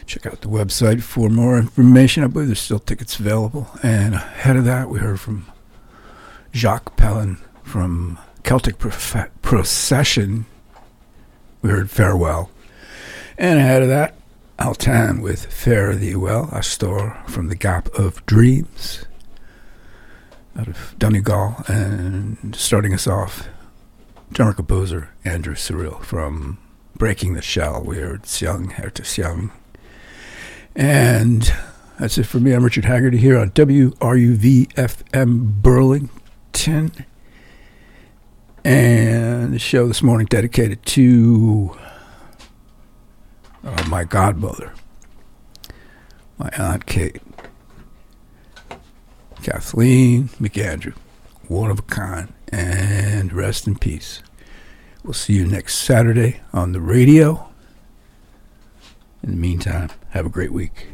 Check out the website for more information. I believe there's still tickets available. And ahead of that, we heard from Jacques Pellin from Celtic Procession. We heard Farewell. And ahead of that, Altan with Fare Thee Well, Astor from the Gap of Dreams out of Donegal. And starting us off, drummer composer Andrew Cyril from Breaking the Shell. We heard Siang Herta Siang. And that's it for me. I'm Richard Haggerty here on WRUV-FM Burlington. And the show this morning dedicated to my godmother, my Aunt Kate, Kathleen McAndrew, one of a kind, and rest in peace. We'll see you next Saturday on the radio. In the meantime, have a great week.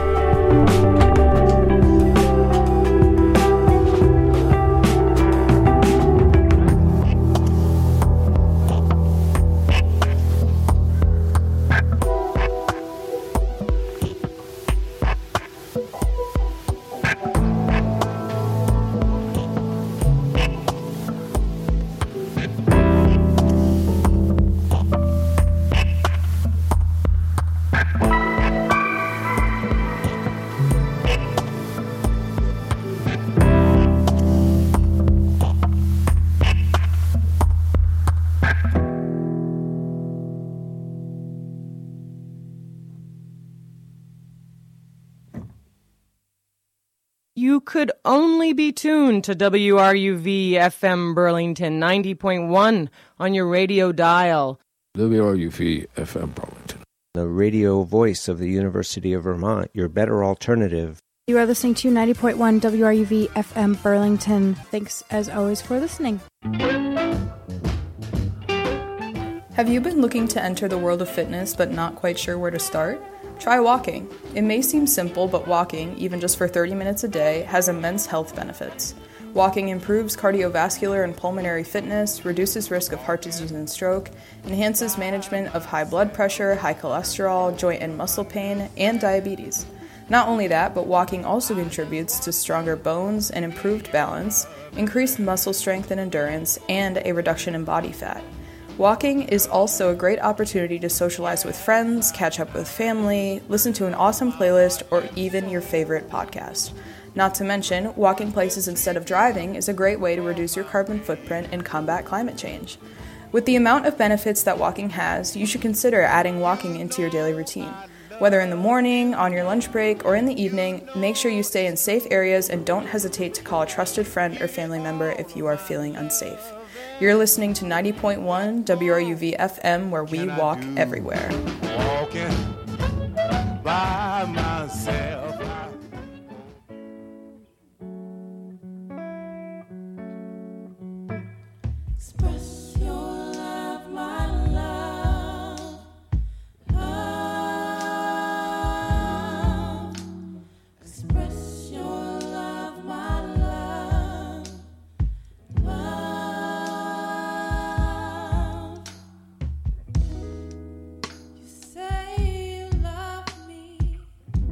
You could only be tuned to WRUV-FM Burlington 90.1 on your radio dial. WRUV-FM Burlington. The radio voice of the University of Vermont, your better alternative. You are listening to 90.1 WRUV-FM Burlington. Thanks, as always, for listening. Have you been looking to enter the world of fitness but not quite sure where to start? Try walking. It may seem simple, but walking, even just for 30 minutes a day, has immense health benefits. Walking improves cardiovascular and pulmonary fitness, reduces risk of heart disease and stroke, enhances management of high blood pressure, high cholesterol, joint and muscle pain, and diabetes. Not only that, but walking also contributes to stronger bones and improved balance, increased muscle strength and endurance, and a reduction in body fat. Walking is also a great opportunity to socialize with friends, catch up with family, listen to an awesome playlist, or even your favorite podcast. Not to mention, walking places instead of driving is a great way to reduce your carbon footprint and combat climate change. With the amount of benefits that walking has, you should consider adding walking into your daily routine. Whether in the morning, on your lunch break, or in the evening, make sure you stay in safe areas and don't hesitate to call a trusted friend or family member if you are feeling unsafe. You're listening to 90.1 WRUV-FM, where we walk everywhere. Walking by myself. Express your love, my love. Love. Express your love, my love. Love. You say you love me.